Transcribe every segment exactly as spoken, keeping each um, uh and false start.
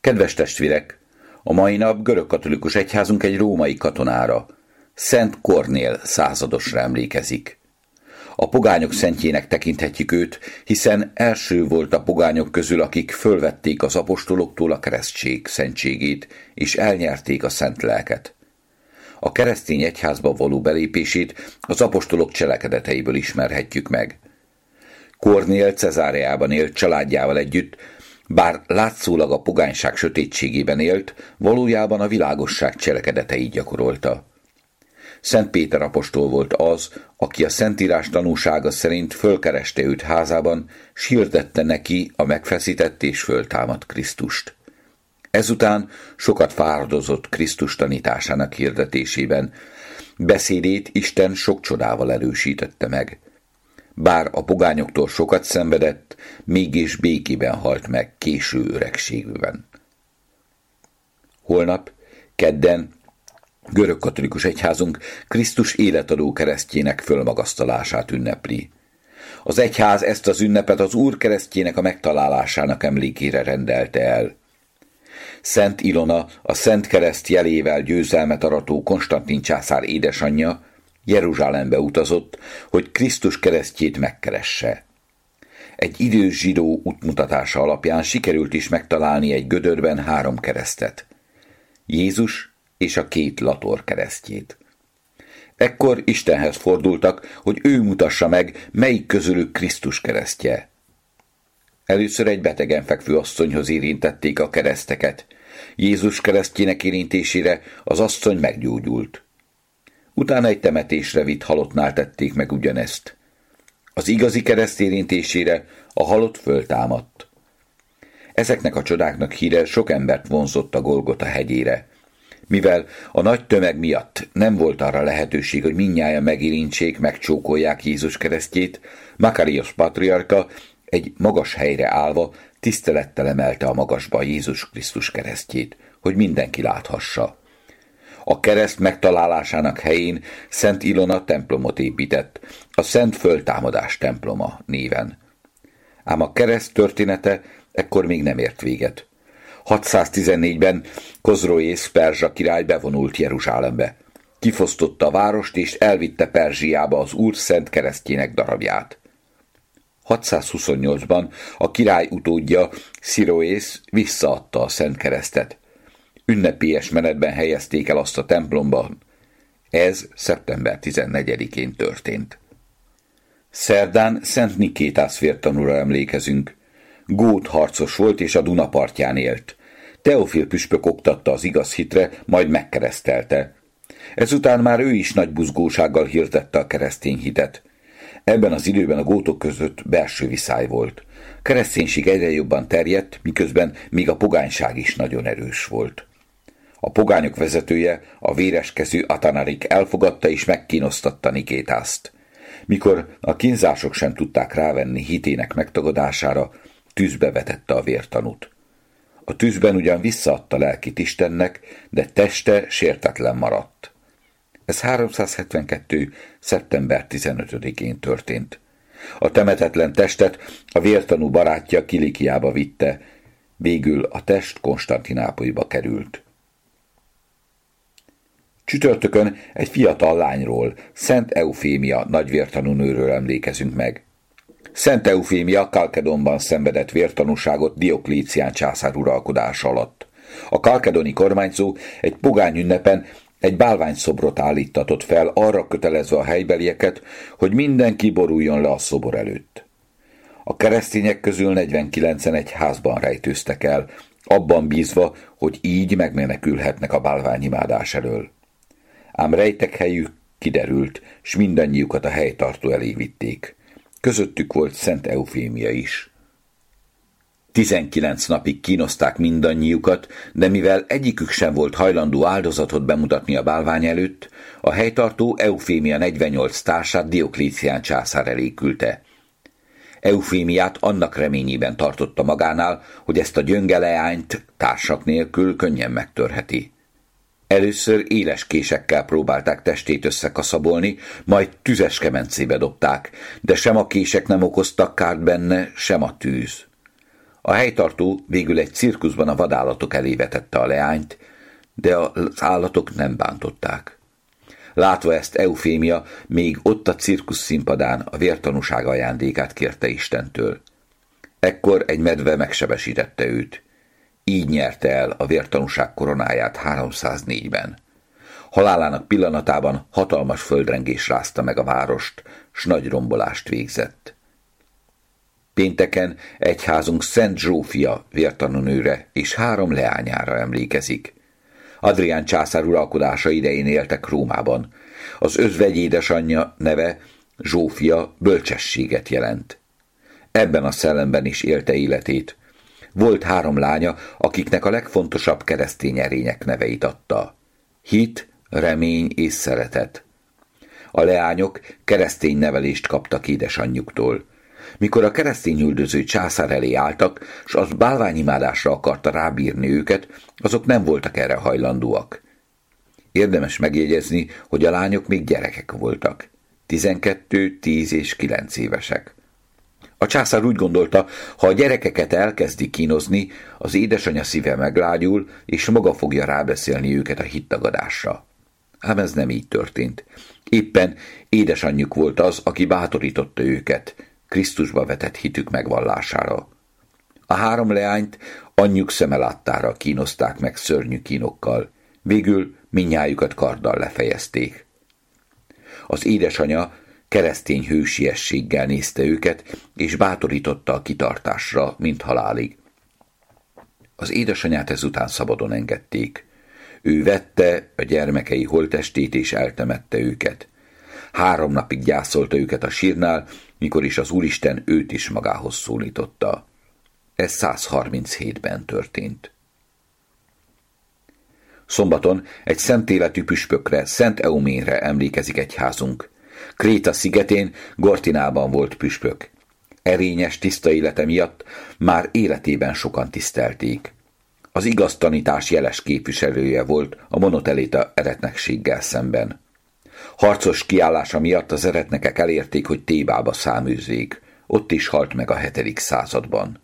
Kedves testvérek, a mai nap görögkatolikus egyházunk egy római katonára, Szent Kornél századosra emlékezik. A pogányok szentjének tekinthetjük őt, hiszen első volt a pogányok közül, akik fölvették az apostoloktól a keresztség szentségét, és elnyerték a szent lelket. A keresztény egyházba való belépését az apostolok cselekedeteiből ismerhetjük meg. Kornél Cezáreában élt családjával együtt, bár látszólag a pogányság sötétségében élt, valójában a világosság cselekedeteit gyakorolta. Szent Péter apostol volt az, aki a Szentírás tanúsága szerint fölkereste őt házában, s hirdette neki a megfeszített és föltámadt Krisztust. Ezután sokat fáradozott Krisztus tanításának hirdetésében, beszédét Isten sok csodával erősítette meg. Bár a pogányoktól sokat szenvedett, mégis békében halt meg késő öregségűben. Holnap, kedden, görögkatolikus egyházunk Krisztus életadó keresztjének fölmagasztalását ünnepli. Az egyház ezt az ünnepet az Úr keresztjének a megtalálásának emlékére rendelte el. Szent Ilona, a Szent Kereszt jelével győzelmet arató Konstantin császár édesanyja, Jeruzsálembe utazott, hogy Krisztus keresztjét megkeresse. Egy idős zsidó útmutatása alapján sikerült is megtalálni egy gödörben három keresztet. Jézus és a két lator keresztjét. Ekkor Istenhez fordultak, hogy ő mutassa meg, melyik közülük Krisztus keresztje. Először egy betegen fekvő asszonyhoz érintették a kereszteket. Jézus keresztjének érintésére az asszony meggyógyult. Utána egy temetésre vitt halottnál tették meg ugyanezt. Az igazi kereszt érintésére a halott föltámadt. Ezeknek a csodáknak híre sok embert vonzott a Golgota hegyére. Mivel a nagy tömeg miatt nem volt arra lehetőség, hogy mindnyájan megérintsék, megcsókolják Jézus keresztjét, Makarios patriarka egy magas helyre állva tisztelettel emelte a magasba Jézus Krisztus keresztjét, hogy mindenki láthassa. A kereszt megtalálásának helyén Szent Ilona templomot épített, a Szent Föltámadás temploma néven. Ám a kereszt története ekkor még nem ért véget. hatszáztizennégyben Kozroész perzsa király bevonult Jeruzsálembe. Kifosztotta a várost és elvitte Perzsiába az Úr szent keresztjének darabját. hatszázhuszonnyolcban a király utódja Sziroész visszaadta a szent keresztet. Ünnepélyes menetben helyezték el azt a templomban. Ez szeptember tizennegyedikén történt. Szerdán Szent Nikétász vértanúra emlékezünk. Gót harcos volt és a Duna partján élt. Teofil püspök oktatta az igaz hitre, majd megkeresztelte. Ezután már ő is nagy buzgósággal hirdette a keresztény hitet. Ebben az időben a gótok között belső viszály volt. Kereszténység egyre jobban terjedt, miközben még a pogányság is nagyon erős volt. A pogányok vezetője, a véreskezű Atanarik elfogadta és megkínosztatta Nikétászt. Mikor a kínzások sem tudták rávenni hitének megtagadására, tűzbe vetette a vértanút. A tűzben ugyan visszaadta lelkit Istennek, de teste sértetlen maradt. Ez háromszázhetvenkettő. szeptember tizenötödikén történt. A temetetlen testet a vértanú barátja Kilikiába vitte, végül a test Konstantinápolyba került. Csütörtökön egy fiatal lányról, Szent Eufémia nagyvértanúnőről emlékezünk meg. Szent Eufémia Kalkedonban szenvedett vértanúságot Dioklícián császár uralkodása alatt. A kalkedoni kormányzó egy pogány ünnepen egy bálványszobrot állítatott fel, arra kötelezve a helybelieket, hogy mindenki boruljon le a szobor előtt. A keresztények közül negyvenkilencen egy házban rejtőztek el, abban bízva, hogy így megmenekülhetnek a bálványimádás elől. Ám rejtek helyük kiderült, s mindannyiukat a helytartó elé vitték. Közöttük volt Szent Eufémia is. Tizenkilenc napig kínozták mindannyiukat, de mivel egyikük sem volt hajlandó áldozatot bemutatni a bálvány előtt, a helytartó Eufémia negyvennyolc társát Dioklícián császár elé küldte. Eufémiát annak reményében tartotta magánál, hogy ezt a gyönge leányt társak nélkül könnyen megtörheti. Először éles késekkel próbálták testét összekaszabolni, majd tüzes kemencébe dobták, de sem a kések nem okoztak kárt benne, sem a tűz. A helytartó végül egy cirkuszban a vadállatok elé vetette a leányt, de az állatok nem bántották. Látva ezt, Eufémia még ott a cirkusz színpadán a vértanúság ajándékát kérte Istentől. Ekkor egy medve megsebesítette őt. Így nyerte el a vértanúság koronáját háromszáznégyben. Halálának pillanatában hatalmas földrengés rázta meg a várost, s nagy rombolást végzett. Pénteken egyházunk Szent Zsófia vértanúnőre és három leányára emlékezik. Adrián császár uralkodása idején éltek Rómában. Az özvegy édesanyja neve Zsófia bölcsességet jelent. Ebben a szellemben is élte életét. Volt három lánya, akiknek a legfontosabb keresztény erények neveit adta. Hit, remény és szeretet. A leányok keresztény nevelést kaptak édesanyjuktól. Mikor a keresztényüldöző császár elé álltak, s az bálványimádásra akarta rábírni őket, azok nem voltak erre hajlandóak. Érdemes megjegyezni, hogy a lányok még gyerekek voltak. tizenkettő, tíz és kilenc évesek. A császár úgy gondolta, ha a gyerekeket elkezdi kínozni, az édesanyja szíve meglágyul, és maga fogja rábeszélni őket a hittagadásra. Ám ez nem így történt. Éppen édesanyjuk volt az, aki bátorította őket Krisztusba vetett hitük megvallására. A három leányt anyjuk szeme láttára kínozták meg szörnyű kínokkal. Végül mindnyájukat karddal lefejezték. Az édesanya keresztény hősiességgel nézte őket, és bátorította a kitartásra, mint halálig. Az édesanyát ezután szabadon engedték. Ő vette a gyermekei holttestét, és eltemette őket. Három napig gyászolta őket a sírnál, mikor is az Úristen őt is magához szólította. Ez százharminchétben történt. Szombaton egy szent életű püspökre, Szent Euménre emlékezik egyházunk. Kréta szigetén, Gortinában volt püspök. Erényes, tiszta élete miatt már életében sokan tisztelték. Az igaz tanítás jeles képviselője volt a monoteléta eretnekséggel szemben. Harcos kiállása miatt az eretnekek elérték, hogy Tébába száműzzék. Ott is halt meg a hetedik században.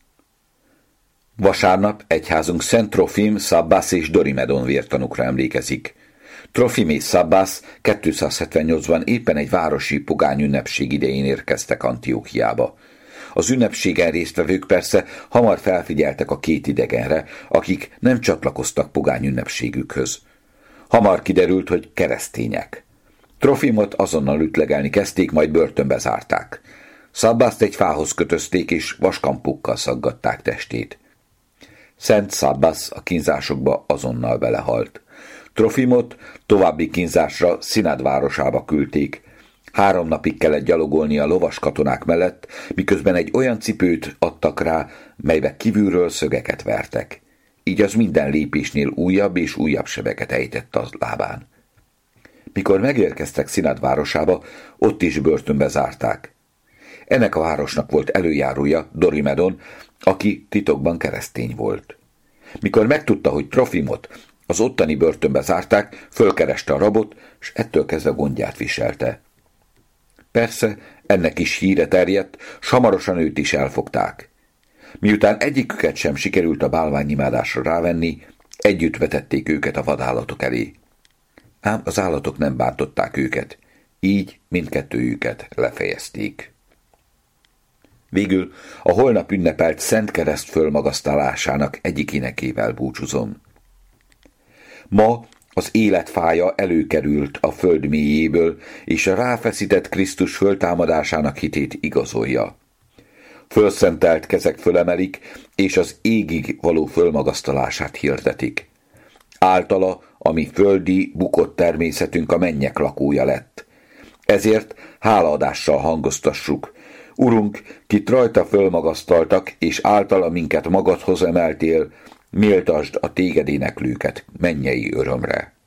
Vasárnap egyházunk Szent Trofim, Szabbász és Dorimedon vértanúkra emlékezik. Trofim és Szabbász kétszázhetvennyolcban éppen egy városi pogány ünnepség idején érkeztek Antiókiába. Az ünnepségen résztvevők persze hamar felfigyeltek a két idegenre, akik nem csatlakoztak pogány ünnepségükhöz. Hamar kiderült, hogy keresztények. Trofimot azonnal ütlegelni kezdték, majd börtönbe zárták. Szabbászt egy fához kötözték, és vaskampukkal szaggatták testét. Szent Szabbász a kínzásokba azonnal belehalt. Trofimot további kínzásra Szinád városába küldték. Három napig kellett gyalogolni a lovas katonák mellett, miközben egy olyan cipőt adtak rá, melybe kívülről szögeket vertek. Így az minden lépésnél újabb és újabb sebeket ejtett a lábán. Mikor megérkeztek Szinád városába, ott is börtönbe zárták. Ennek a városnak volt előjárója, Dorimedon, aki titokban keresztény volt. Mikor megtudta, hogy Trofimot az ottani börtönbe zárták, fölkereste a rabot, s ettől kezdve gondját viselte. Persze, ennek is híre terjedt, s hamarosan őt is elfogták. Miután egyiküket sem sikerült a bálványimádásra rávenni, együtt vetették őket a vadállatok elé. Ám az állatok nem bántották őket, így mindkettőjüket lefejezték. Végül a holnap ünnepelt Szent Kereszt fölmagasztalásának egyik énekével búcsúzom. Ma az életfája előkerült a föld mélyéből, és a ráfeszített Krisztus föltámadásának hitét igazolja. Fölszentelt kezek fölemelik, és az égig való fölmagasztalását hirdetik. Általa a mi földi, bukott természetünk a mennyek lakója lett. Ezért hálaadással hangoztassuk: Urunk, kit rajta fölmagasztaltak, és általa minket magadhoz emeltél, méltasd a téged éneklőket mennyei örömre.